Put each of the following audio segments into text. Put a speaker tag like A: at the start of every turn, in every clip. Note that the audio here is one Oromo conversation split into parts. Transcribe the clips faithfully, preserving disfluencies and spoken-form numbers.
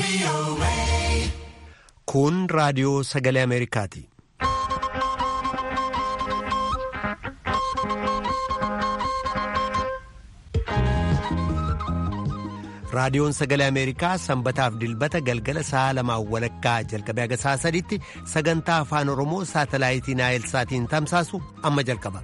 A: Kun raadiyoo sagalee Ameerikaati. Raadiyoon sagalee Ameerikaa sanbataaf dilbata galgala sa'a lamaan walakkaa jalqabee haga sa'a sadiitti sagantaa afaan Oromoo saatalaayitii Naayilsaatiin tamsaasu amma jalqaba.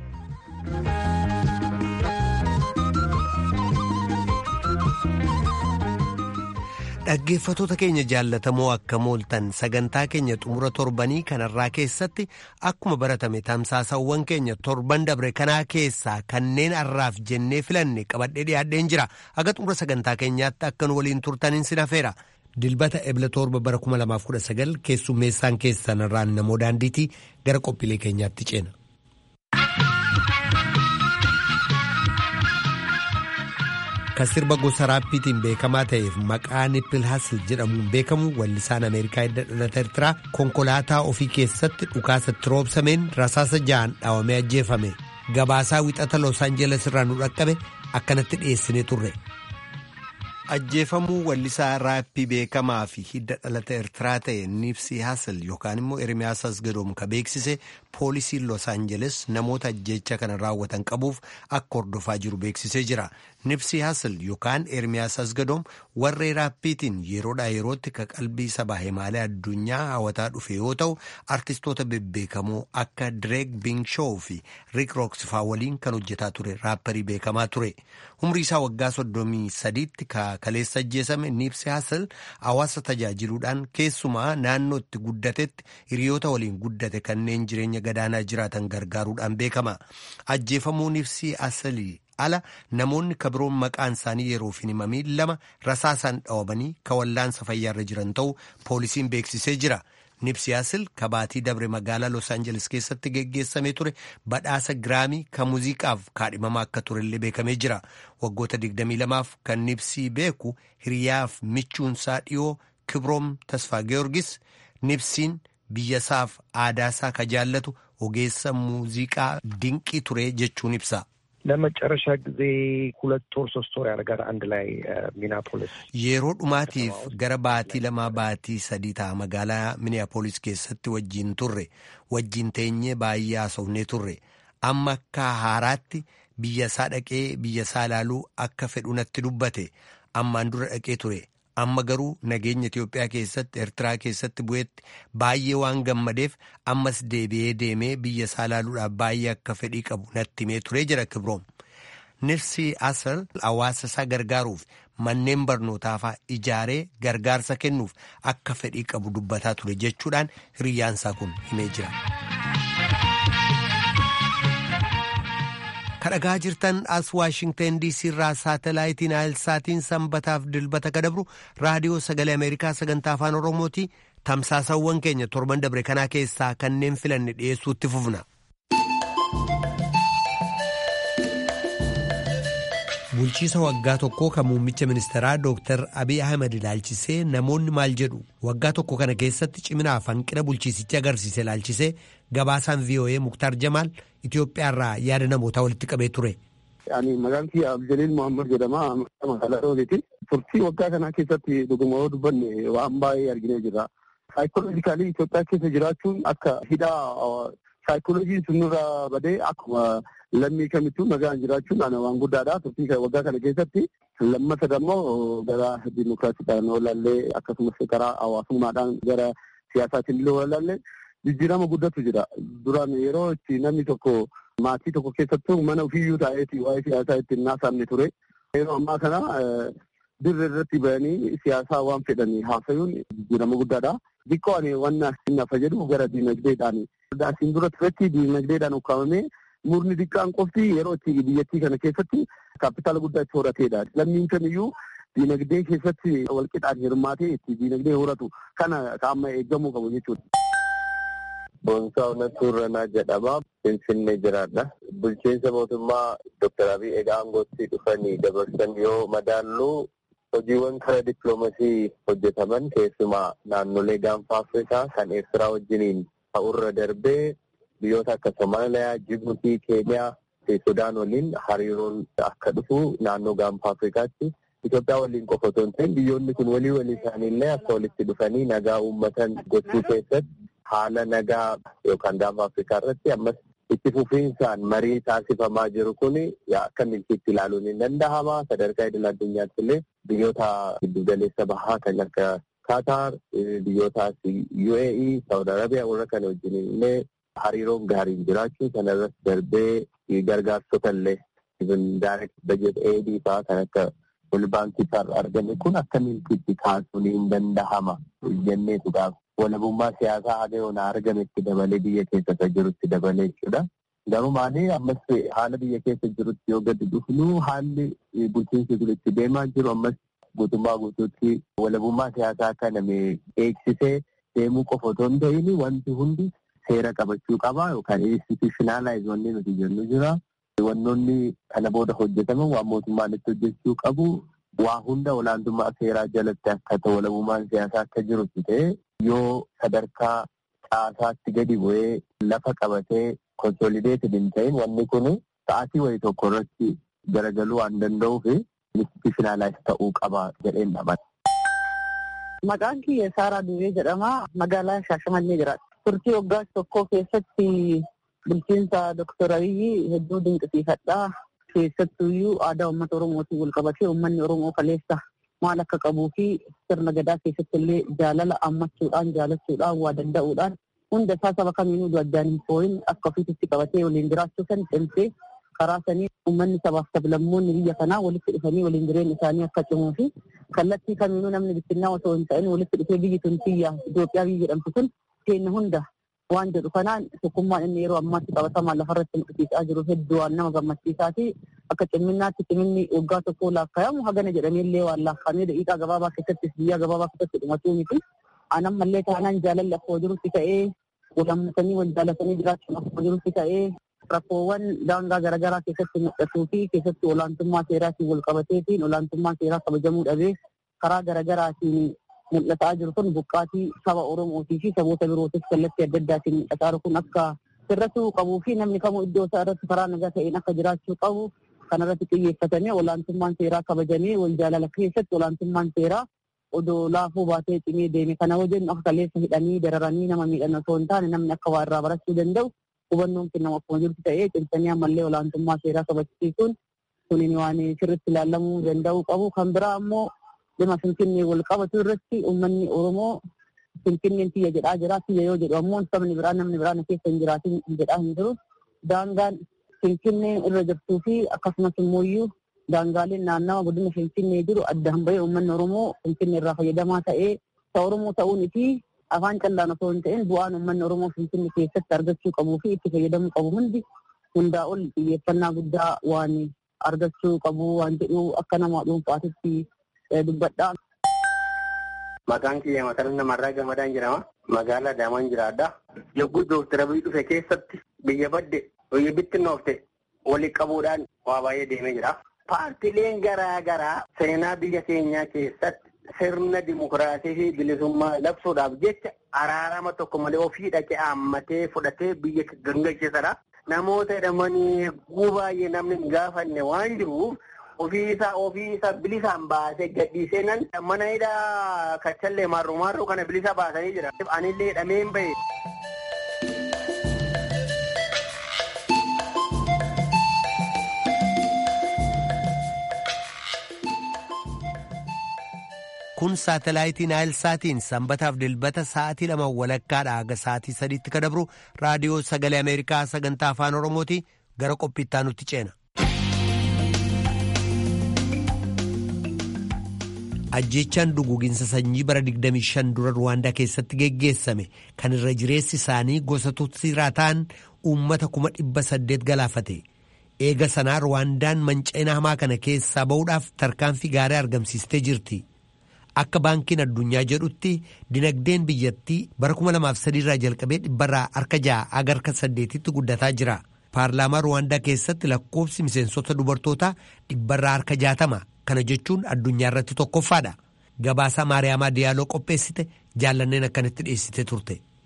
A: Dhaggeeffatoota keenya jaallatamoo akka mooltan sagantaa keenya xumura torbanii kanarraa keessatti akkuma baratame tamsaasawwan keenya torban dabre kanaa keessaa kanneen har'aaf jennee filanne qabadhee dhiyaadheen jira. Haga xumura sagantaa keenyaatti akka nu waliin turtaniin sin hafeera. Dilbata ebla torba bara kuma lamaaf kudha sagal keessummeessaan keessan irraan namoo daandiitii gara qophiilee keenyaatti ceena. Kan sirba gosa raappiitiin beekamaa ta'eef maqaa Nippil Hasil jedhamuun beekamu wallisaan Ameerikaa hidda dhalata Eertiraa konkolaataa ofii keessatti dhukaasatti roobsameen rasaasa ja'an dhaawamee ajjeefame. Gabaasaa wixata Los Angeles irraa nu dhaqqabe akkanatti dhiyeessinee turre. Ajjeefamuu wallisaa raappii beekamaa fi hidda dhalata Eertiraa ta'e Nipsii Hasil yookaan immoo Ermiyaas Asgadoom ka beeksise poolisiin Los Angeles namoota ajjeecha kana raawwatan qabuuf akka hordofaa jiru beeksisee jira. Nipsii Hasil yookaan Ermiyaas Asgadoom warree raappiitiin yeroodhaa yerootti ka qalbii sabaa himaalee addunyaa hawataa dhufe yoo ta'u artistoota bebbeekamoo akka Drake Bing Show fi Rick Ross faa waliin kan hojjetaa ture raapparii beekamaa ture. Umrii isaa waggaa soddomii sadiitti ka kaleessa ajjeesame Nipsii Hasil hawaasa tajaajiluudhaan keessumaa naannoo itti guddatetti hiriyoota waliin guddate kanneen jireenya gadaanaa jiraatan gargaaruudhaan beekama. Ajjeefamuu Nipsii Hasilii ala namoonni kabiroon maqaan isaanii yeroof hin himamiin lama rasaasaan dhawamanii ka wallaansa fayyaarra jiran ta'uu poolisiin beeksisee jira. Nipsii Hasil kabaatii dabre magaalaa Los Angeles keessatti geggeessamee ture badhaasa giraamii ka muuziqaaf kaadhimamaa akka turellee beekamee jira. Waggoota digdamii lamaaf kan Nipsii beeku hiriyaaf michuunsaa dhiyoo Kibroom Tasfaa Georgis Nipsiin biyyasaaf aadaasaa ka jaallatu ogeessa muuziqaa dinqii ture jechuun ibsa.
B: ለመጨረሻ ጊዜ ሁለት ወር ሶስት ወር ያደርጋል አንድ ላይ ሚኒያፖሊስ
A: yeroo dhumaatiif gara baatii lamaa baatii sadii ta'a magaalaa Minneapolis keessatti wajjiin turre wajjiin teenyee baay'ee haasofnee turre amma akka haaraatti biyyasaa dhaqee biyyasaa ilaaluu akka fedhu natti dubbate ammaan dura dhaqee ture amma garuu nageenya Itiyoophiyaa keessatti Eertiraa keessatti bu'eetti baay'ee waan gammadeef ammas deebi'ee deemee biyya isaa ilaaluudhaaf baay'ee akka fedhii qabu natti himee ture jira Kibroom. Nipsii Hasil hawaasa isaa gargaaruuf manneen barnootaafaa ijaaree gargaarsa kennuuf akka fedhii qabu dubbataa ture jechuudhaan hiriyaansaa kun himee jira. kadhagaa jirtan as Waashingtan diisii irraa saatalaayitii Naayilsaatiin sanbataaf dilbata kadabru raadiyoo sagalee Ameerikaa sagantaa afaan Oromooti. Tamsaasawwan keenya torban dabre kanaa keessaa kanneen filanne dhiyeessuutti fufna. Bulchiisa waggaa tokkoo kan muummicha ministeeraa Dooktar Abiy Ahmed ilaalchisee namoonni maal jedhu waggaa tokko kana keessatti ciminaaf hanqina bulchiisichi agarsiise ilaalchisee gabaasaan V O A Muktaar Jamaal Itoophiyaarraa yaada namootaa walitti qabee ture.
C: Ani maqaan kiyya Abdeliil Muhammad jedhama magaalaa Roobeti. Turtii waggaa kanaa keessatti dhuguma yoo dubbanne waan baay'ee arginee jirra. Saayikooloojikaalii Itoophiyaa keessa jiraachuun akka hidhaa saayikooloojiin sunirraa badee akkuma lammii kamittuu nagaan jiraachuun waan guddaadha. Turtii waggaa kana keessatti lammata dammoo gara diimokiraasiidhaan walaallee akkasumas karaa hawaasummaadhaan gara siyaasaatiin illee walaallee jijjiirama guddatu jira. Duraan yeroo itti namni tokko maatii tokko keessattuu mana ofiiyyuu taa'eeti waa'ee siyaasaa ittiin naasamne ture. Yeroo ammaa kana dirree irratti bahanii siyaasaa waan fedhanii haasayuun jijjiirama guddaadha. Xiqqoo ani waan nafa jedhu gara diinagdeedhaan. Asiin dura turetti diinagdeedhaan ukkaamamee murni xiqqaan qofti yeroo itti biyyattii kana keessatti kaapitaala guddaa itti horateedha. Lammiin kamiyyuu diinagdee keessatti walqixaan hirmaatee itti diinagdee horatu kana amma eeggamuu qabu jechuudha.
D: Boonsaa Onattuu Irranaa jedhama. Finfinnee jiraadha. Bulchiinsa mootummaa Dooktar Abiy egaa aangootti dhufanii dabarsan yoo madaallu hojiiwwan karaa dippiloomasii hojjetaman keessumaa naannolee gaanfa Afrikaa kan Eertiraa wajjiniin ta'urra darbee biyyoota akka Somaaliyaa, Jibuutii, Keeniyaa fi Sudaan waliin hariiroon akka dhufu naannoo gaanfa Afrikaatti Itoophiyaa waliin qofa otoo hin ta'in biyyoonni kun walii walii isaaniillee akka walitti dhufanii nagaa uummatan gochuu keessatti haala nagaa yookaan gaafa Afrikaa irratti ammas itti fufiinsaan marii taasifamaa jiru kun akka milkiitti ilaaluun hin danda'ama. Sadarkaa idil addunyaatti illee biyyoota giddugaleessa bahaa kan akka Qatar, biyyoota U A E, Saudi Arabiyaa warra kana wajjin illee hariiroon gaariin jiraachuu kana irratti darbee gargaarsota illee direct budget aid fa'aa kan akka wal baankii irraa argame kun akka milkiitti kaasuun hin danda'ama jenneetu gaafa. Walabummaa siyaasaa haga yoona argametti dabalee biyya keessa jirutti dabalee jechuudha. Garuu maali ammas haala biyya keessa jirutti yoo gadi dhufnu haalli bulchiinsi kun itti deemaa jiru ammas guutummaa guutuutti walabummaa siyaasaa kana eegsisee deemuu qofa otoo hin ta'in wanti hundi seera qabachuu qaba yookaan institutionalize wanni nuti jennu jira. Wannoonni kana booda hojjetaman waan mootummaan itti hojjechuu qabu waa hunda olaantummaa seeraa jalatti akka ta'u walabummaan siyaasaa akka jirutti ta'e yoo sadarkaa caasaatti gadi bu'ee lafa qabatee konsolideeted hin ta'in wanni kun sa'aatii wayii tokko irratti garagaluu waan danda'uuf institutionalize ta'uu qaba jedheen dhaman.
E: Maqaan kiyya Saaraa Duwwee jedhama. Magaalaa Shaashamannee jiraata. Turtii waggaa tokkoo keessatti bulchiinsa Doktor Abiyyi hedduu dinqisiifadhaa. Keessattuuyyuu aadaa uummata Oromootiin wal qabatee uummanni Oromoo kaleessa maal akka qabuu fi sirna gadaa keessatti illee jaalala ammachuudhaan jaalachuudhaan waa danda'uudhaan hunda isaa saba kamiinuu addaan hin fooyin akka ofiitti qabatee waliin jiraachuu san cimsee karaa sanii uummanni sabaaf sablammoonni biyya kanaa walitti dhufanii waliin jireenya isaanii akka cimuu fi kallattii kamiinuu namni bittinnaa otoo hin ta'in walitti dhufee biyyi tun biyya Itoophiyaa biyya jedhamtu kun keenya hunda waan jedhu kanaan tokkummaan inni yeroo ammaatti qabatamaan lafarratti mul'isiisaa jiru hedduu waan nama gammachiisaa fi akka cimminnaatti ciminni waggaa tokkoo laakkaa'amu hagana jedhameellee waan laakkaa'amee daqiiqaa gabaabaa keessattis biyya gabaabaa keessatti dhumatuu miti. Anammallee taanaan jaalalli akkuma jirutti ta'ee walammatanii wal jaalatanii jiraachuun akkuma jirutti ta'ee rakkoowwan daangaa garaagaraa keessatti mul'atuu fi keessatti olaantummaa seeraatiin wal qabateetiin olaantummaa seeraa kabajamuu dhabee karaa garaagaraatiin mul'ataa jiru kun buqqaatii saba Oromootii fi saboota birootis kallattii adda addaatiin mul'ataa jiru kun akka sirratuu qabuu fi namni kamuu iddoo isaa irratti karaa nagaa ta'een akka jiraachuu qabu kanarratti xiyyeeffatanii olaantummaan seeraa kabajamee wal jaalala keessatti olaantummaan seeraa odoo laafuu baatee cimee deeme kana wajjin akka kaleessa hidhanii dararanii nama miidhan osoo hin taane namni akka waa irraa barachuu danda'u hubannoon kennamu akkuma jirtu ta'ee cimsanii ammallee olaantummaa seeraa kabachiisuun kunin waan sirriitti ilaalamuu danda'uu qabu. Kan biraa ammoo dhimma Finfinnee wal qabatu irratti uummanni Oromoo Finfinneen tiyya jedhaa jira. Tiyya yoo jedhu ammoo sabni biraa namni biraa na keessa hin jiraatin jedhaa hin jiru. Daangaan Finfinnee irra jirtuu fi akkasumas immoo daangaaleen naannawa godina Finfinnee jiru addaan bahee uummanni Oromoo Finfinnee irraa fayyadamaa ta'ee isa Oromoo ta'uun fi afaan callaan osoo hin ta'in bu'aan uummanni Oromoo Finfinnee keessatti argachuu qabuu fi itti fayyadamuu qabu hundi hundaa ol xiyyeeffannaa guddaa waan argachuu qabu waan jedhu akka nama dhuunfaatitti dubbadhaa.
D: Maqaan kiyya Masaraa Namarraa Gamadaan jedhama. Magaalaa Adaamaan jiraadha. Yogguu Dooktar Abiyyi dhufe keessatti biyya badde biyya bittinnoofte walii qabuudhaan waa baay'ee deemee jira. Paartileen garaa garaa seenaa biyya keenyaa keessatti sirna dimokiraasii fi bilisummaa labsuudhaaf jecha araarama tokko malee ofii dhaqee haammatee fudhatee biyya gangalchiisadha. Namoota hidhamanii eeguu baay'ee namni hin gaafanne waan jiruuf ofiisa ofiisa bilisaan baasee gadhiisee nan mana hidhaa kachallee marruu marruu kana bilisa baasanii jira. Anillee hidhameen bahe.
A: Kun saatalaayitii Naayilsaatiin sanbataaf dilbata sa'aatii lama walakkaadhaa haga sa'aatii sadiitti ka dabru raadiyoo sagalee Ameerikaa sagantaa afaan Oromooti gara qophiittaa nutti ceena. Ajjeechaan duguuginsa sanyii bara digdamii shan dura Ruwaandaa keessatti geggeessame kan irra jireessi isaanii gosa Tutsiiraa ta'an uummata kuma dhibba saddeet galaafate. Eega sanaa Ruwaandaan manca'ina hamaa kana keessaa ba'uudhaaf tarkaanfii gaarii argamsiistee jirti. Akka baankiin addunyaa jedhutti dinagdeen biyyattii bara kuma lamaaf sadii irraa jalqabee dhibbarraa harka ja'a aga harka saddeetitti guddataa jira. Paarlaamaa Ruwaandaa keessatti lakkoofsi miseensota dubartootaa dhibbarraa harka jaatama. Kana jechuun addunyaa irratti tokkoffaadha. Gabaasaa Maariyaamaa Diyaaloo qopheessite jaallanneen akkanatti dhiyeessite turte.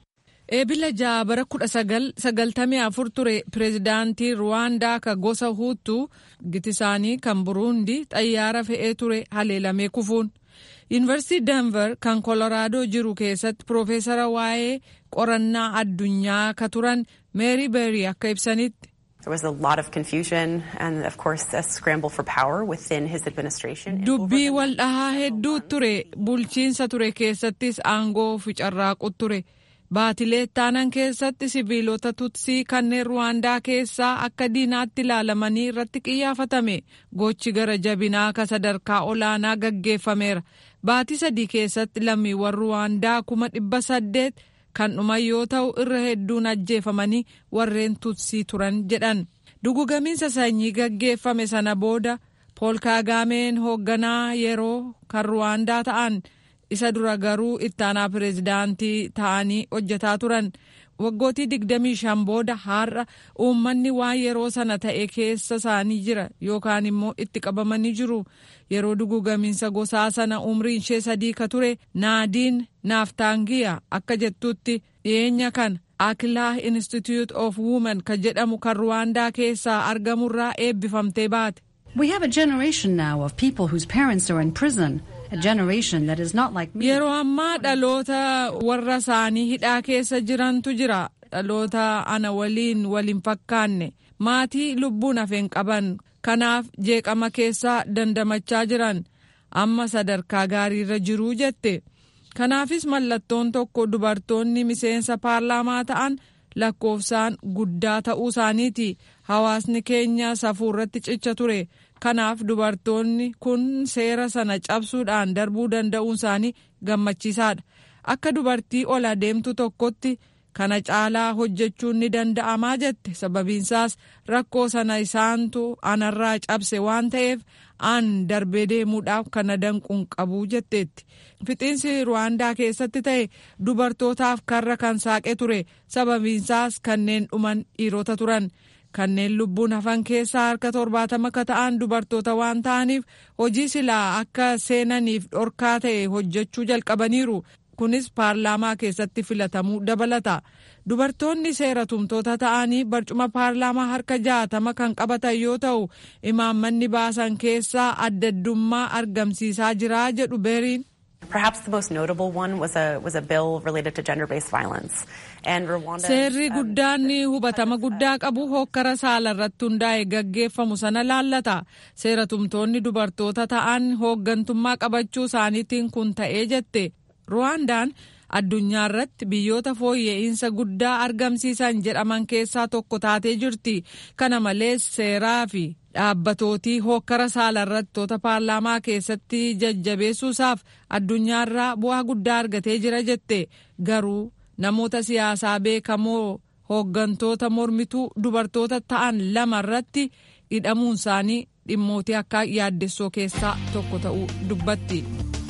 F: Eebila ja'a bara kudha sagal sagaltamii afur ture pireezidaantii Ruwaandaa ka gosa Huutuu giti isaanii kan Buruundi xayyaara fe'ee ture haleelamee kufuun. Yuunivarsiitii Denver kan Koloraadoo jiru keessatti Piroofeesara waa'ee qorannaa addunyaa ka turan Meeri Beerii akka ibsanitti.
G: There was a lot of confusion and of course a scramble for power within his administration.
F: Dubbii wal dhahaa hedduu ture bulchiinsa ture keessattis aangoo fi carraaqu ture. Baatilee taanan keessatti sibiilota tutsii kanneen Ruwaandaa keessaa akka diinaatti ilaalamanii irratti qiyyaafatame gochi gara jabinaa ka sadarkaa olaanaa gaggeeffameera. Baatii sadii keessatti lammiiwwan Ruwaandaa kuma dhibba saddeet kan dhuman yoo ta'u irra hedduun ajjeefamanii warreen tutsii turan jedhan. Dugugamiinsa sanyii gaggeeffame sana booda Pool Kaagameen hoogganaa yeroo kan Ruwaandaa ta'an. Isa dura garuu ittaanaa pireezidaantii ta'anii hojjetaa turan. Waggootii digdamii shan booda har'a uummanni waan yeroo sana ta'e keessa isaanii jira yookaan immoo itti qabamanii jiru. Yeroo dugugamiinsa gosaa sana umriin ishee sadii ka ture Naadiin Naaftaangiyaa akka jettutti dhiyeenya kana Akilaa Institute of Women ka jedhamu kan Ruwaandaa keessaa argamurraa eebbifamtee baate.
H: We have a generation now of people whose parents are in prison. A generation that is not like me.
F: Yeroo ammaa dhaloota warra isaanii hidhaa keessa jirantu jira. Dhaloota ana waliin waliin fakkaanne maatii lubbuun hafeen qaban kanaaf jeeqama keessaa dandamachaa jiran amma sadarkaa gaariirra jiruu jette. Kanaafis mallattoon tokko dubartoonni miseensa paarlaamaa ta'an lakkoofsaan guddaa ta'uu isaaniiti. Hawaasni keenya safuurratti cicha ture. Kanaaf dubartoonni kun seera sana cabsuudhaan darbuu danda'uun isaanii gammachiisaadha. Akka dubartii ol adeemtu tokkotti kana caalaa hojjechuun ni danda'amaa jette. Sababiinsaas rakkoo sana isaantu anarraa cabse waan ta'eef an darbee deemuudhaaf kana danquun qabu jetteetti. Fixiinsi Ruwaandaa keessatti ta'e dubartootaaf karra kan saaqe ture. Sababiinsaas kanneen dhuman dhiirota turan. Kanneen lubbuun hafan keessaa harka torbaatama ka ta'an dubartoota waan ta'aniif hojii silaa akka seenaniif dhorkaa ta'e hojjechuu jalqabaniiru. Kunis paarlaamaa keessatti filatamuu dabalata. Dubartoonni seera tumtoota ta'anii barcuma paarlaamaa harka jaatama kan qabatan yoo ta'u imaammanni baasan keessaa addaddummaa argamsiisaa jira jedhu Beeriin.
G: Perhaps the most notable one was a was a bill related to gender-based violence. And Rwanda.
F: Seerri guddaan hubatama guddaa qabu hokkara saala irratti hundaa'e gaggeeffamu sana laallata. Seera tumtoonni dubartoota ta'an hooggantummaa qabachuu isaaniitiin kun ta'ee jette. Ruwaandaan addunyaa irratti biyyoota fooyya'insa guddaa argamsiisan jedhaman keessaa tokko taatee jirti. Kana malees seeraa fi dhaabbatootii hokkara saala irratti paarlaamaa keessatti jajjabeessuusaaf addunyaarraa bu'aa guddaa argatee jira jette. Garuu namoota siyaasaa beekamoo hooggantoota mormituu dubartoota ta'an lama irratti hidhamuun isaanii dhimmootii akka yaaddessoo keessaa tokko ta'uu dubbatti.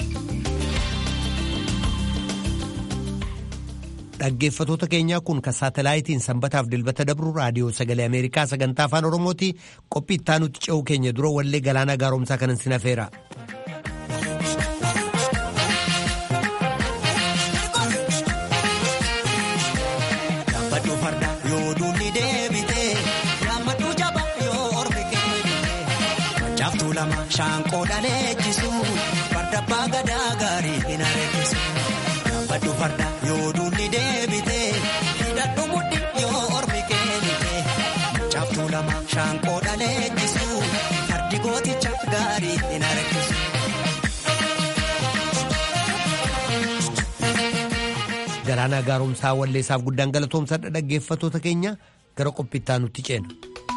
A: Dhaggeeffatoota keenyaa kun kan saatalaayitiin sanbataaf dilbata dabru raadiyoo sagalee Ameerikaa sagantaa afaan Oromooti. Qophii itti nuti ce'uu keenya dura wallee galaana gaaromsaa kanan sin hafeera.
I: Shaanqoo dhaleechisu farda baagadaa gaarii hin areessisu. Baddu farda yoo duulli deebite hidhadhu mudhi yoo ormi keenite. Caaftuu lama shaanqoo dhaleechisu fardi gooticha gaarii hin areessisu.
A: Galaanaa gaaromsaa walleessaaf guddaan galatoomsadha. Dhaggeeffatoota keenya gara qophii itti nutti ceena.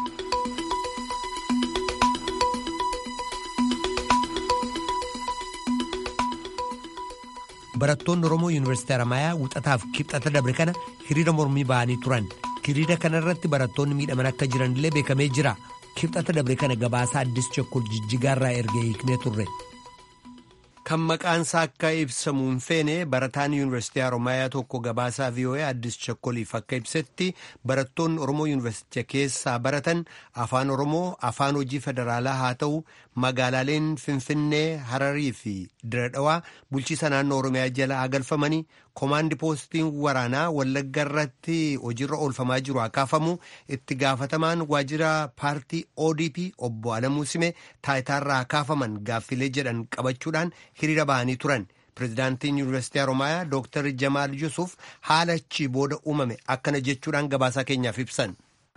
A: Barattoonni Oromoo Yuunivarsiitii Haramayaa wixataaf kibxata dabre kana hiriira mormii ba'anii turan. Hiriira kana irratti barattoonni miidhaman akka jiranillee beekamee jira. Kibxata dabre kana gabaasa Addis Chokkol Jijjigaarraa ergee hiiknee turre. kan maqaansaa akka ibsamu hin feene barataan yuunivarsiitii Haromaayaa tokko gabaasaa V O A Addis Chakkoliif akka ibsetti barattoonni Oromoo yuunivarsiitii keessaa baratan afaan Oromoo afaan hojii federaalaa haa ta'u magaalaaleen Finfinnee, Hararii fi Diradhawaa bulchiisa naannoo Oromiyaa jala haa galfamanii koomaandi poostiin waraanaa Wallagga irratti hojiirra oolfamaa jiru haa kaafamu itti gaafatamaan waajjira paartii O D P obbo Alamuu Simee taayitaarraa haa kaafaman gaaffilee jedhan qabachuudhaan hiriira bahanii turan. Pireezidaantiin Yuunivarsiitii Haromaayaa Dooktar Jamaal Yusuf haala achii booda uumame akkana jechuudhaan gabaasaa keenyaaf ibsan.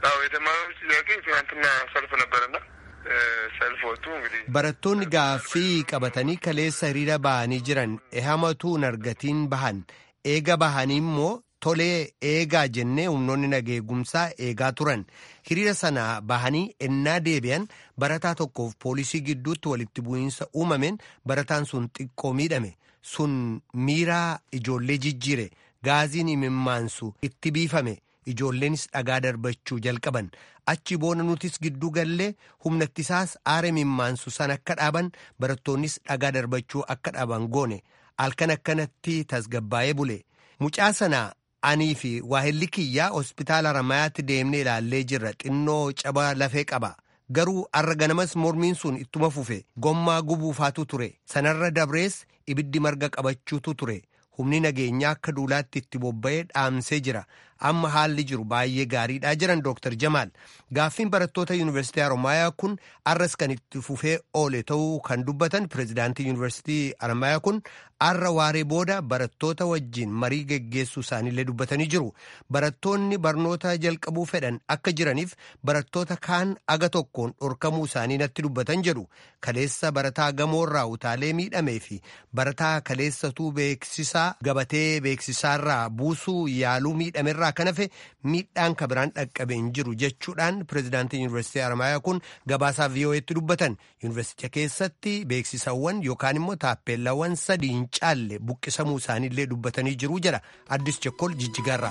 A: Barattoonni gaaffii qabatanii kaleessa hiriira bahanii jiran ehamatu nargatiin bahan eega bahanii immoo tolee eegaa jennee humnoonni nageegumsaa eegaa turan. Hiriira sana bahanii ennaa deebi'an barataa tokkoof poolisii gidduutti walitti bu'iinsa uumameen barataan sun xiqqoo miidhame. Sun miiraa ijoollee jijjiire gaaziin imimmaansu itti biifame ijoolleenis dhagaa darbachuu jalqaban. Achi booda nutis gidduu gallee humnattisaas aara imimmaansu san akka dhaaban barattoonnis dhagaa darbachuu akka dhaaban goone. Halkan akkanatti tasgabbaa'ee bule. Mucaa sana anii fi waahilli kiyyaa hospitaala Haramayaatti deemnee ilaallee jirra xinnoo caba lafee qaba. Garuu arra ganamas mormiin sun ittuma fufe gommaa gubuufaatu ture. Sanarra dabrees ibiddi marga qabachuutu ture. Humni nageenyaa akka duulaatti itti bobba'ee dhaamsee jira. Amma haalli jiru baay'ee gaariidhaa jiran Dooktar Jamaal. Gaaffiin barattoota Yuunivarsiitii Haromaayaa kun arras kan itti fufee oole ta'uu kan dubbatan pireezidaantii Yuunivarsiitii Haromaayaa kun arra waaree booda barattoota wajjin marii geggeessuu isaaniillee dubbatanii jiru. Barattoonni barnoota jalqabuu fedhan akka jiraniif barattoota kaan aga tokkoon dhorkamuu isaanii natti dubbatan jedhu. Kaleessa barataa gamoorraa utaalee miidhamee fi barataa kaleessatuu beeksisaa gabatee beeksisaarraa buusuu yaaluu miidhamerraa kan hafe miidhaan kabiraan dhaqqabeen jiru jechuudhaan pireezidaantiin Yuunivarsiitii Haromaayaa kun gabaasaa V O A'tti dubbatan. Yuunivarsiitii keessatti beeksisawwan yookaan immoo taappeellawwan sadii hin caalle buqqisamuu isaaniillee dubbatanii jiru jedha Addis Chakkol Jijjigaarraa.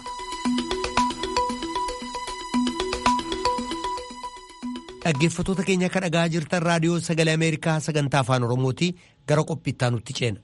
A: Dhaggeeffattoota keenya akka dhagaa jirtan raadiyoo sagalee Ameerikaa sagantaa afaan Oromooti gara qophiittaa nutti ceena.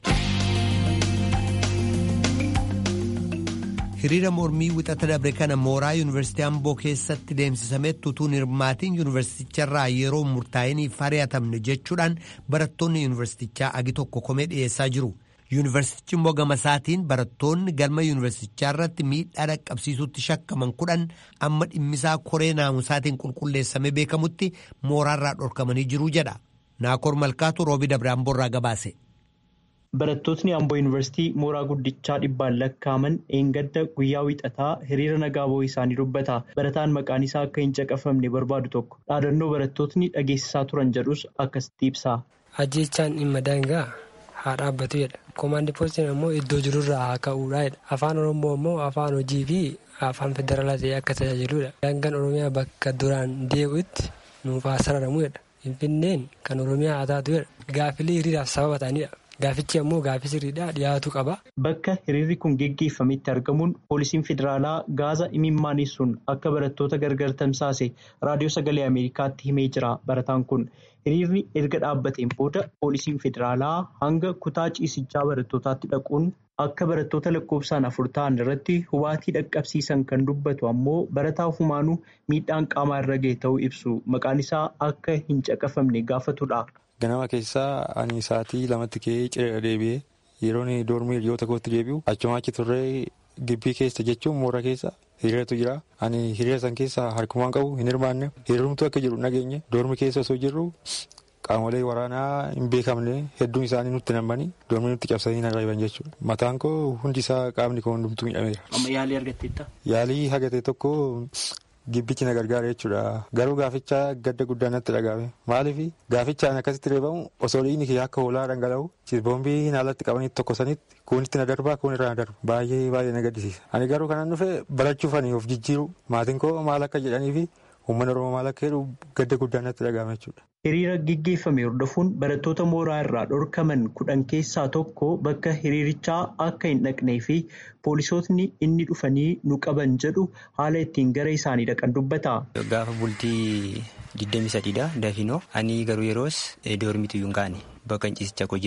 A: Hiriira mormii wixata dabre kana mooraa Yuunivarsiitii Amboo keessatti deemsisametti utuu hirmaatiin yuunivarsiiticharraa yeroo murtaa'iniif ari'atamne jechuudhaan barattoonni yuunivarsiitichaa agi tokko komee dhiyeessaa jiru. Yuunivarsiitichi immoo gama isaatiin barattoonni galma yuunivarsiitichaa irratti miidhaa dhaqqabsiisutti shakkaman kudhan amma dhimmisaa koree naamusaatiin qulqulleessamee beekamutti mooraarraa dhorkamanii jiru jedha. Naakoor Malkaatu roobii dabre Amboorraa gabaase.
J: Barattootni Amboo Yuunivarsiitii mooraa guddichaa dhibbaan lakkaa'aman eengadda guyyaa wixataa hiriira nagaa ba'uu isaanii dubbata. Barataan maqaan isaa akka hin caqafamne barbaadu tokko dhaadannoo barattootni dhageessisaa turan jedhus akkasitti ibsa.
K: Ajjeechaan dhimma daangaa haa dhaabbatu jedha. Koomaandii poostiin ammoo iddoo jirurraa haa ka'uudha jedha. Afaan Oromoo ammoo afaan hojii fi afaan federaalaa ta'ee akka tajaajiludha. Daangaan Oromiyaa bakka duraan deebi'utti nuuf haa sararamu jedha. Finfinneen kan Oromiyaa haa taatu jedha. Gaaffilee hiriiraaf sababa ta'anidha. Gaafichi ammoo gaaffii sirriidhaa dhiyaatu qaba.
J: Bakka hiriirri kun geggeeffametti argamuun poolisiin federaalaa gaaza imimmaansuun akka barattoota gargar tamsaase raadiyoo sagalee Ameerikaatti himee jira. Barataan kun hiriirri erga dhaabbateen booda poolisiin federaalaa hanga kutaa ciisichaa barattootaatti dhaquun akka barattoota lakkoofsaan afur ta'an irratti hubaatii dhaqqabsiisan kan dubbatu ammoo barataa ofumaanuu miidhaan qaamaa irra ga'e ta'uu ibsu maqaan isaa akka hin caqafamne gaafatudha.
L: Ganama keessaa ani sa'aatii lamatti ka'ee ciree deebi'ee yeroon doormii hiriyoota kootti deebi'u achuma achi turree gibbii keessa jechuun mooraa keessa hiriiratu jira. Ani hiriira san keessa harkumaan qabu hin hirmaanne hiriirumtuu akka jiru nageenye doormii keessa osoo jirru qaamolee waraanaa hin beekamne hedduun isaanii nutti nammanii doormii nutti cabsanii na reeban jechuudha. Mataan koo hundi isaa qaamni koo hundumtuu miidhameera.
J: Amma yaalii argatteetta?
L: Yaalii hagate tokko. Gibbichi na gargaara jechuudha. Garuu gaaficha gadda guddaa natti dhagahame. Maaliif gaafichaan akkasitti reebamu osoo dhiigni kiyya akka hoolaa dhangala'u boombii naalatti qabanii tokko sanitti kuunitti na darbaa kuun irraa na darba. Baay'ee baay'ee na gaddisiisa. Ani garuu kanan dhufe barachuuf ani of jijjiiru maatiin koo maal akka jedhanii fi uummanni Oromoo maal akka jedhu gadda guddaa natti dhagahame jechuudha.
J: Hiriira gaggeeffame hordofuun barattoota mooraa irraa dhorkaman kudhan keessaa tokko bakka hiriirichaa akka hin dhaqnee fi poolisootni inni dhufanii nu qaban jedhu haala ittiin gara isaanii dhaqan dubbata.
M: Gaafa bultii digdamii sadiidha dafinoo ani garuu yeroos doormitu hin kaane bakka ciisicha koo jira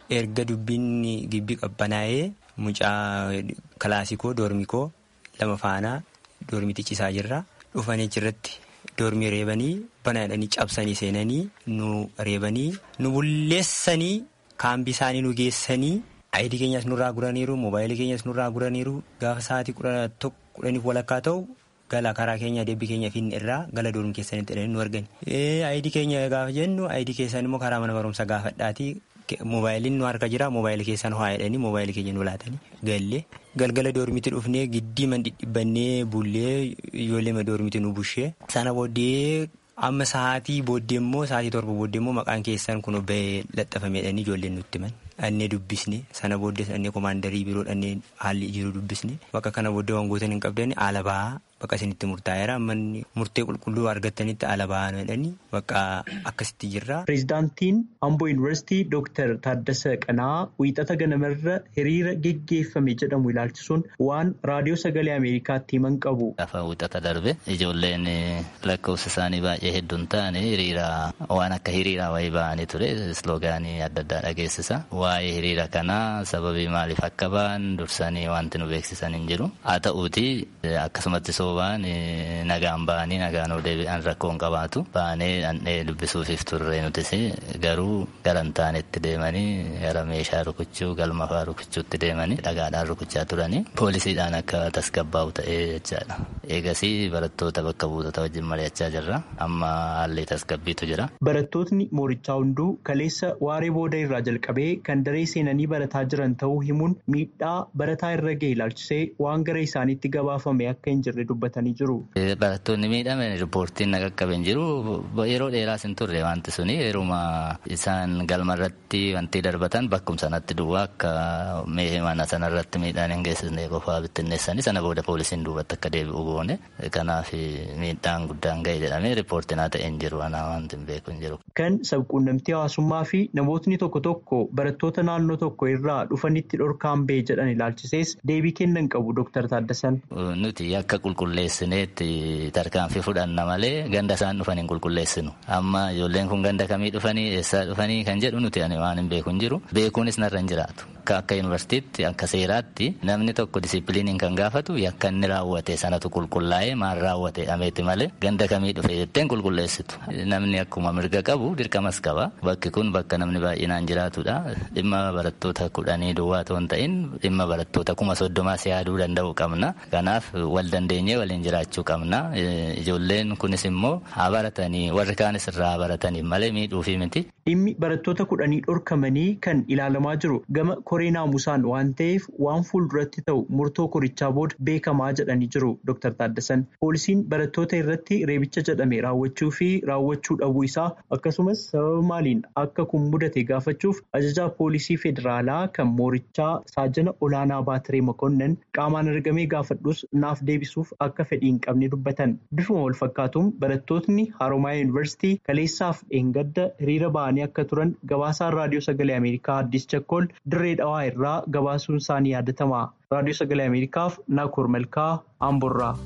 M: erga dubbinni gibbii qabbanaa'ee mucaa kilaasikoo doormikoo lama faanaa doormitichi isaa jirra dhufanii achirratti doormii reebanii banaadhanii cabsanii seenanii nu reebanii nu bulleessanii kaambii isaanii nu geessanii ayidii keenyas nurraa guraniiru moobaayilii keenyas nurraa guraniiru gaafa sa'aatii kudha tokko kudhaniif walakkaa ta'u gala karaa keenya deebii keenya finne irraa gala doormii keessanitti jedhanii nu argani. Ayidii keenya gaafa jennu ayidii keessan immoo karaa mana barumsa gaafadhaatii moobaayiliin nu harka jira moobaayilii keessan ho'aa jedhanii moobaayilii keenya nu laatanii gallee galgala doormiitti dhufnee giddii man dhidhibbannee bullee ijoollee doormiitti nu bushee sana booddee amma sa'aatii booddee immoo sa'aatii torba booddee immoo maqaan keessan kun bahee laxxafame jedhanii ijoolleen nutti himan. Annee dubbisne sana booddee annee komaandarii biroo annee haalli jiru dubbisne bakka kana booddee wangoota hin qabdani alabaa bakka isinitti murtaa'eera ammanni murtee qulqulluu argattanitti alabaa jedhanii bakka akkasitti jirra.
J: Pireezidaantiin Amboo Yuunivarsiitii Dooktar Taaddasee Qanaa wiixata ganamarra hiriira geggeeffame jedhamu ilaalchisuun waan raadiyoo sagalee Ameerikaatti himan qabu.
N: Gaafa wiixata darbe ijoolleen lakkoofsa isaanii baay'ee hedduun ta'anii hiriira waan akka hiriiraa wayii ba'anii ture isloogaanii adda addaa dhageessisa. Waa'ee hiriira kanaa sababii maaliif akka ba'an dursanii wanti nu beeksisan hin jiru. Haa ta'uuti akkasumatti soobaan nagaan ba'anii nagaan deebi'an rakkoon qabaatu. Ba'anii dhandhee dubbisuufiif turre nutis garuu garan taanetti deemanii gara meeshaa rukuchuu galma fa'aa rukuchuutti deemanii dhagaadhaan rukuchaa turanii poolisiidhaan akka tasgabbaa'u ta'ee jechaadha. Eegasii barattoota bakka buutota wajjin mari'achaa jirra. Amma haalli tasgabbiitu jira.
J: Barattootni moorichaa hunduu kaleessa waaree booda irraa jalqabee kan daree seenanii barataa jiran ta'uu himuun miidhaa barataa irra ga'e ilaalchisee waan gara isaaniitti gabaafame akka hin jirre dubbatanii jiru.
N: Barattoonni miidhaman riippoortiin na qaqqabe hin jiru. Yeroo dheeraas hin turre wanti suni yeruma isaan galma irratti wanti darbatan bakkum sanatti duwwaa akka meeshee mana sanarratti miidhaan hin geessisne qofaa bittinneessanii sana booda poolisiin duubatti akka deebi'u goone kanaaf miidhaan guddaan ga'e jedhamee riippoortiin haa ta'e hin jiru anaa wanti hin beeku hin jiru.
J: Kan sabquunnamtii hawaasummaa fi namootni tokko tokko barattoota naannoo tokko irraa dhufanitti dhorkaan ba'e jedhan ilaalchisees deebii kennan qabu Dooktar Taaddasan.
N: Nuti akka qulqulleessineetti tarkaanfii fudhanna malee ganda isaan dhufan hin qulqulleessinu. Amma ijoolleen kun ganda kamii dhufanii eessaa dhufanii kan jedhu nuti ani waan hin beeku hin jiru. Beekuunis narra hin jiraatu. Akka yuunivarsiitiitti akka seeraatti namni tokko disiipiliiniin kan gaafatu yakka inni raawwate sanatu qulqullaa'ee maal raawwate dhameetti malee ganda kamii dhufe jetteen qulqulleessitu. Namni akkuma mirga qabu dirqamas qaba. Bakki kun bakka namni baay'inaan jiraatudha. Dhimma barattoota kudhanii duwwaa ta'uu hin ta'in dhimma barattoota kuma soddomaas yaaduu danda'u qabna. Kanaaf wal dandeenyee waliin jiraachuu qabna. Ijoolleen kunis immoo haa baratanii warri kaanis irraa baratanii malee miidhuufi miti.
J: Dhimmi barattoota kudhanii dhorkamanii kan ilaalamaa jiru gama koree naamusaan waan ta'eef waan fuulduratti ta'u murtoo korichaa booda beekamaa jedhanii jiru Dooktar Taaddasan. Poolisiin barattoota irratti reebicha jedhame raawwachuu fi raawwachuu dhabuu isaa akkasumas sababa maaliin akka kun mudate gaafachuuf ajajaa poolisii federaalaa kan moorichaa saajana olaanaa Baatiree Mokonnon qaamaan argamee gaafadhus naaf deebisuuf akka fedhii hin qabne dubbatan. Bifuma wal fakkaatuun barattootni Haromaayaa Yuunivarsiitii kaleessaaf dheengadda hiriira ba'anii akka turan gabaasaan raadiyoo sagalee Ameerikaa Addis Chakkol dirree dhawaa irraa gabaasuun isaanii yaadatama. Raadiyoo sagalee Ameerikaaf Naakoor Malkaa Amborraa.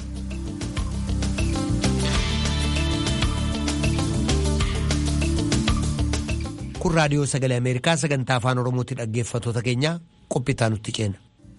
A: Kun raadiyoo sagalee Ameerikaa sagantaa afaan Oromootti dhaggeeffattoota keenya qophiitaa nutti ceena.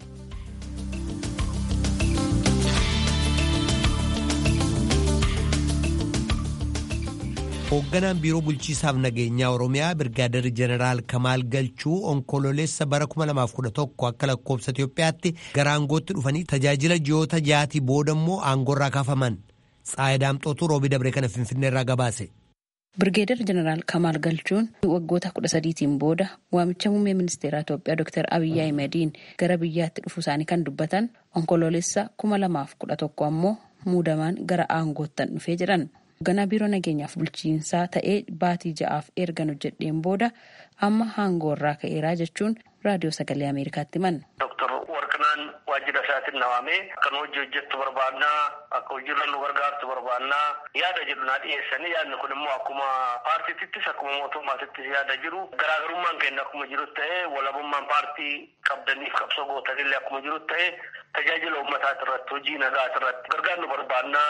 A: Hoogganaan biiroo bulchiisaaf nageenyaa Oromiyaa Birgaadir Jeneraal Kamaal Galchuu onkololeessa bara kuma lamaaf kudha tokko akka lakkoofsa Itoophiyaatti gara aangootti dhufanii tajaajila ji'oota jaatii booda immoo aangorraa kaafaman. Tsaayidaa Daamxootu roobii dabree kana Finfinneerraa gabaase.
O: Birgeedar Jeneraal Kamaal Galchuun waggoota kudha sadiitiin booda waamicha muummee ministeeraa Itoophiyaa Dooktar Abiyyi Ahimadiin gara biyyaatti dhufuu isaanii kan dubbatan onkololeessa kuma lamaaf kudha tokko ammoo muudamaan gara aangoottan dhufee jedhan. Hoogganaa biiroo nageenyaaf bulchiinsaa ta'ee baatii ja'aaf ergan hojjedheen booda amma aangoorraa ka'eeraa jechuun raadiyoo sagalee Ameerikaatti himan.
P: Dooktar Warqinaan waajjira isaatiin nawaamee akkan hojii hojjettu barbaannaa akka hojiirra nu gargaartu barbaannaa yaada jedhu naa dhiyeessanii yaadni kun immoo akkuma paartiittis akkuma mootummaatittis yaada jiru garaagarummaan keenya akkuma jiru ta'ee walabummaan paartii qabdaniif qabsoo gootanillee akkuma jiru ta'ee tajaajila uummataati irratti hojii nagaati irratti gargaarnu barbaannaa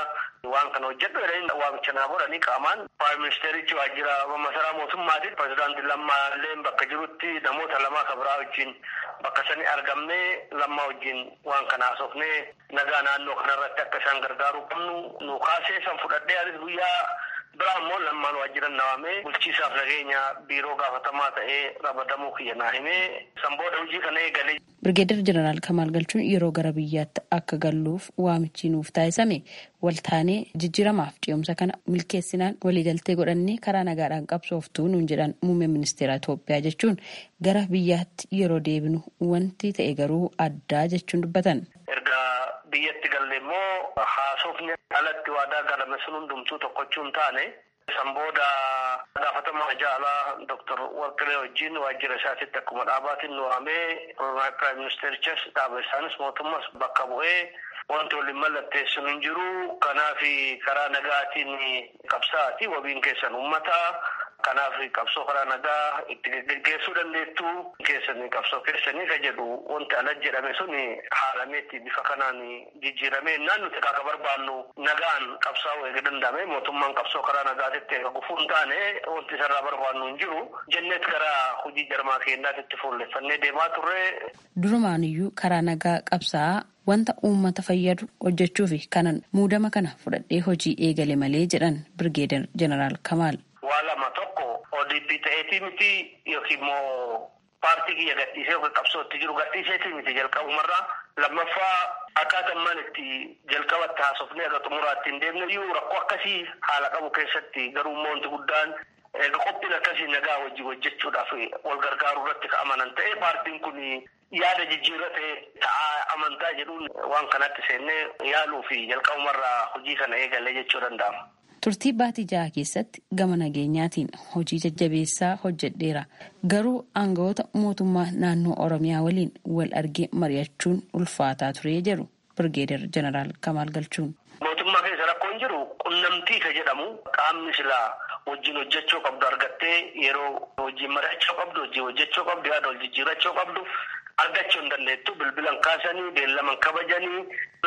P: waan kana hojjedhu jedhanii waamicha naa godhanii qaamaan Prime Ministerichi waajjira masaraa mootummaatiin pirezidaantii Lammaallee bakka jirutti namoota lamaa kabiraa wajjin bakka sanii argamnee Lammaa wajjin waan kana haasofnee nagaa naannoo kanarratti akka isaan gargaaruu qabnu nu kaasee san fudhadhee anis guyyaa biraa immoo Lammaan waajjiran nawaamee bulchiisaaf nageenya biiroo gaafatamaa ta'ee ramadamuu kiyya naa himee san booda hojii kana eegalee.
O: Birgeedar Jeneraal Kamaal Galchuun yeroo gara biyyaatti akka galluuf waamichi nuuf taasisame waltaanee jijjiiramaaf ce'umsa kana milkeessinaan waliigaltee godhannee karaa nagaadhaan qabsooftuu nuun jedhan muummee ministeera Itoophiyaa jechuun gara biyyaatti yeroo deebinu wanti ta'e garuu addaa jechuun dubbatan.
P: Erga biyyatti galle immoo haasofni alatti waadaa galame sun hundumtuu tokkochuun taane san booda gaafatamaa jaalaa Doktor Warqilee wajjin waajjira isaatitti akkuma dhaabaatiin nuwaamee Prime Ministerichas dhaaba isaanis mootummas bakka bu'ee wanti waliin mallatteessuun hin jiru. Kanaaf karaa nagaatiin qabsaa'aa wabiin keessan uummataa. Kanaaf qabsoo karaa nagaa itti geggeessuu dandeettu keessanii qabsoo keessanii ka jedhu wanti ala jedhame sun haalameetti bifa kanaan jijjiiramee naan nuti akka barbaannu nagaan qabsaa'uu eega danda'ame mootummaan qabsoo karaa nagaatitti eega gufuu hin taane wanti isarraa barbaannu hin jiru jenneet karaa hojii jarmaa keenyaatitti fuulleffannee deemaa turre.
O: Durumaaniyyuu karaa nagaa qabsaa'aa wanta uummata fayyadu hojjechuu fi kanan muudama kana fudhadhee hojii eegale malee jedhan Birgeedar Jeneraal Kamaal.
P: Waa lama tokko O D P ta'eetii miti yookiin immoo paartii kiyya gadhiisee yookiin qabsootti jiru gadhiiseetii miti jalqabumarraa. Lammaffaa akkaataan maan itti jalqabatti haasofnee aga xumuraatti hin deemne iyyuu rakkoo akkasii haala qabu keessatti garuu immoo wanti guddaan qophiin akkasii nagaa wajjin hojjechuudhaaf wal gargaaruu irratti ka'amanan ta'e paartiin kun yaada jijjiirratee ta'aa amantaa jedhuun waan kanatti seennee yaaluu fi jalqabumarraa hojii kana eegalee jechuu danda'ama.
O: Turtii baatii jaha keessatti gama nageenyaatiin hojii jajjabeessaa hojjedheera. Garuu aangawoota mootummaa naannoo Oromiyaa waliin wal argee mari'achuun ulfaataa ture jedhu Birgeedar Jeneraal Kamaal Galchuun.
P: Mootummaa keessa rakkoon jiru qunnamtii ka jedhamu qaamni silaa wajjin hojjechuu qabdu argattee yeroo wajjin mari'achuu qabdu wajjin hojjechuu qabdu yaada wal jijjiirachuu qabdu argachuu hin dandeettu bilbilan kaasanii beellaman kabajanii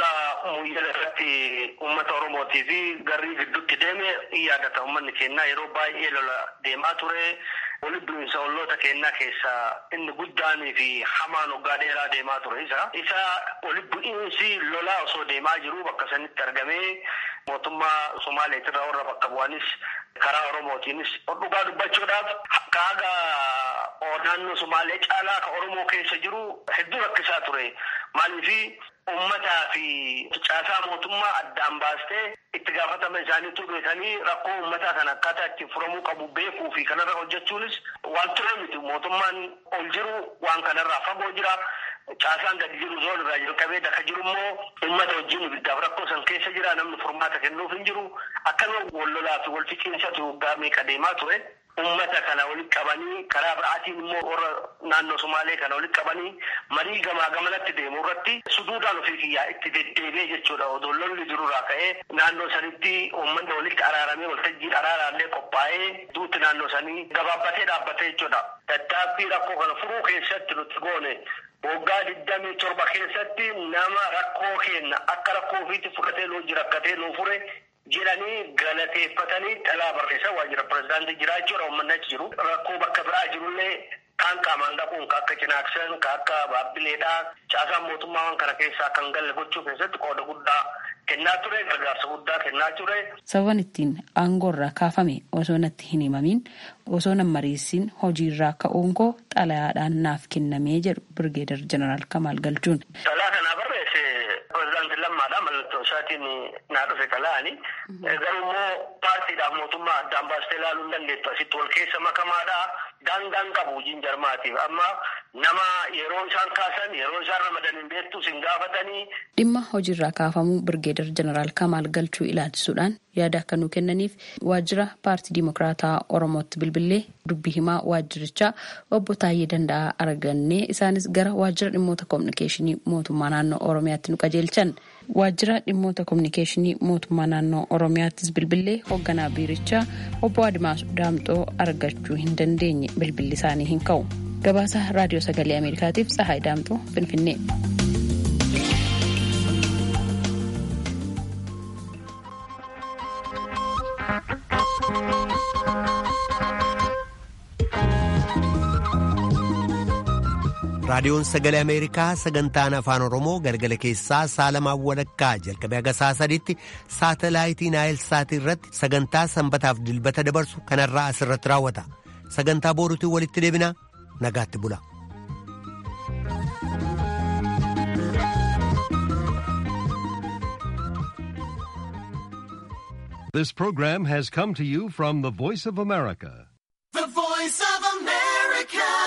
P: muyyala irratti uummata Oromootii fi garrii gidduutti deeme yaadata uummanni keenyaa yeroo baay'ee lola deemaa ture. Walitti bu'iinsa olloota keenyaa keessaa inni guddaanii fi hamaan waggaa dheeraa deemaa ture isa. Isa walitti bu'iinsi lolaa osoo deemaa jiru bakka sanitti argamee mootummaa Somaaleetirraa warra bakka bu'anis karaa Oromootiinis dhugaa dubbachuudhaaf kaaga naannoo Somaalee caalaa ka Oromoo keessa jiru hedduu rakkisaa ture. Maaliif uummataa fi caasaa mootummaa addaan baastee itti gaafatama isaaniitu beekanii rakkoo uummataa kana akkaataa ittiin furamuu qabu beekuu fi kanarra hojjechuunis waan ture miti. Mootummaan ol jiru waan kanarraa fagoo jira. Caasaan gadi jiru zoon irraa jalqabee daka jiru immoo uummata wajjin ibiddaaf rakkoo san keessa jira namni furmaata kennuuf hin jiru. Akkasuma wal lolaa fi wal fiqiinsatu waggaa meeqa deemaa ture. Uummata kana walitti qabanii karaa biraatiin immoo warra naannoo Somaalee kana walitti qabanii marii gamaa gamanatti deemu irratti suduudhaan ofii kiyyaa itti deddeebi'ee jechuudha. Odoo lolli jirurraa ka'ee naannoo sanitti uummanni walitti araaramee waltajjiin araaraallee qophaa'ee duutti naannoo sanii gabaabbatee dhaabbatee jechuudha. Tattaaffii rakkoo kana furuu keessatti nuti goone waggaa digdamii torba keessatti nama rakkoo kenna akka rakkoo ofiitti fudhatee nuu jira akkatee nuu fure jedhanii galateeffatanii dhalaa barreessaa waajjira pirezidaantii jiraachuudha uummanni achi jiru. Rakkoo bakka biraa jirullee kan qaamaan dhaquun kan akka Cinaaksan, kan akka Baabbileedhaa caasaan mootummaa waan kana keessaa kan galle gochuu keessatti qooda guddaa kennaa ture, gargaarsa guddaa kennaa ture.
O: Sababan ittiin aangoorraa kaafame osoo natti hin himamin osoo nan mariisin hojiirraa ka'uun koo xalayaadhaan naaf kennamee jedhu Birgeedar Jeneraal Kamaal Galchuun.
P: Xalaa kanaa barreesse pirezidaantii Lammaadhaa mallattoo isaatiin naa dhufe xalaani. Garuu immoo paartiidhaaf mootummaa addaan baastee ilaaluu hin dandeettu. Asitti wal keessa makamaadhaa daangaan qabu hojiin jarmaatiif. Amma nama yeroo isaan kaasan yeroo isaan ramadan hin beektu sin gaafatanii.
O: Dhimma hojiirraa kaafamuu Birgeedar Jeneraal Kamaal Galchuu ilaalchisuudhaan yaada akka nuu kennaniif waajjira paartii Dimokiraataa Oromootti bilbilee dubbii himaa waajjirichaa obbo Taayyee Danda'aa argannee isaanis gara waajjira dhimmoota kominikeeshinii mootummaa naannoo Oromiyaatti nu qajeelchan. Waajjira dhimmoota kominikeeshinii mootummaa naannoo Oromiyaattis bilbilee hoogganaa biirichaa obbo Adimaas Daamxoo argachuu hin dandeenye bilbilli isaanii hin ka'u. Gabaasa Raadiyoo Sagalee Ameerikaatiif Tsahaay Daamxoo Finfinnee.
A: raadiyoon sagalee ameerikaa sagantaan afaan oromoo galgala keessaa sa'a lamaan walakkaa jalqabee haga sa'a sadiitti saatalaayitii naayilsaatii irratti sagantaa sanbataaf dilbata dabarsu kanarraa asirratti raawwata. Sagantaa booruutiin walitti deebina nagaatti bula.
Q: This program has come to you from the Voice of America,